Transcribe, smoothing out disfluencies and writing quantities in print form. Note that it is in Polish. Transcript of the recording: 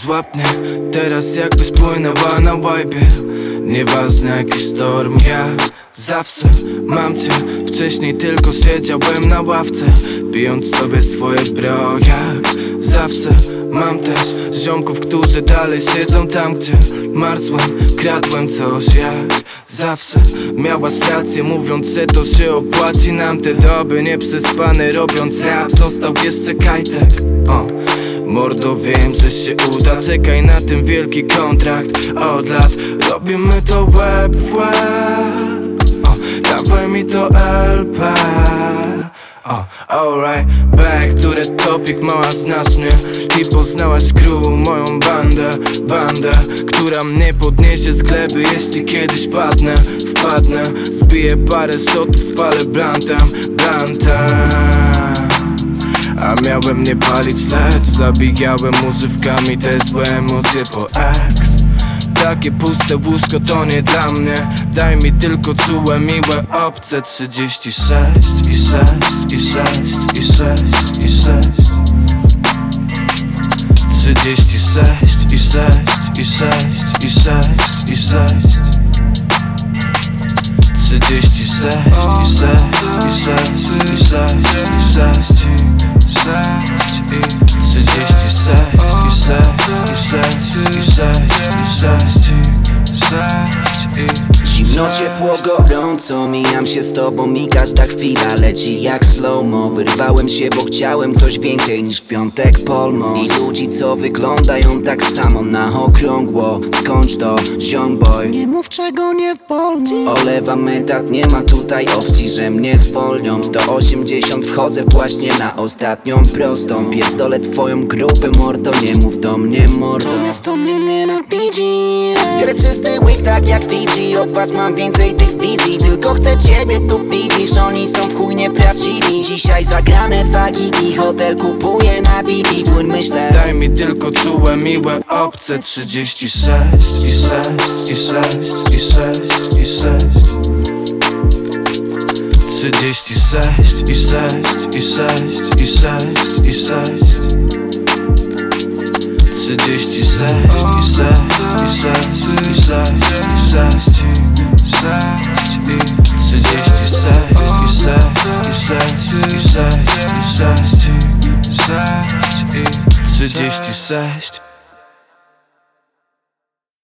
Złap mnie teraz, jakbyś płynęła na łajbie. Nieważne jaki sztorm, ja zawsze mam cię. Wcześniej tylko siedziałem na ławce, pijąc sobie swoje bro. Jak zawsze mam też ziomków, którzy dalej siedzą tam, gdzie marzłem. Kradłem coś jak zawsze. Miałaś rację, mówiąc, że to się opłaci nam te doby nieprzespane, robiąc rap. Został jeszcze kajtek. Mordo, wiem, że się uda. Czekaj na ten wielki kontrakt. Od lat robimy to łeb w łeb. Dawaj mi to LP. Alright, back to the topic. Mała, znasz mnie i poznałaś crew, moją bandę, która mnie podniesie z gleby, jeśli kiedyś wpadnę. Zbiję parę shotów, spalę blantem. A miałem nie palić, lecz zabijałem używkami te złe emocje po ex. Takie puste łóżko to nie dla mnie. Daj mi tylko czułe, miłe obce. 36 i 6 i 6 i 6 i 6. 36 i 6 i 6 i 6 i 6. 36 i 6 i 6 i 6 i 6 36 i 6 i 6 Zimno, ciepło, gorąco, mijam się z tobą i każda chwila leci jak slow-mo. Wyrwałem się, bo chciałem coś więcej niż w piątek polmo. I ludzi, co wyglądają tak samo na okrągło. Skończ to, ziomboy, nie mów czego nie wolno. Olewam etat, nie ma tutaj opcji, że mnie zwolnią. 180 wchodzę właśnie na ostatnią prostą. Pierdolę twoją grupę, mordo, nie mów do mnie, mordo. To miasto mnie nienawidzi. Biorę czysty łyk, tak jak Fiji. Od was mam więcej tych wizji, tylko chcę ciebie tu, widzisz. Oni są w chuj nieprawdziwi. Dzisiaj zagrane 2 gigi, hotel kupuję na Bibi. Płyn myślę, daj mi tylko czułe, miłe obce. 36 i 6 i 6 i 6 i 6. 36 i 6 i 6 i 6 i 6. 36 i 6 i 6 i 6 i 6 36 i 6 i 6 i 6 i 6 36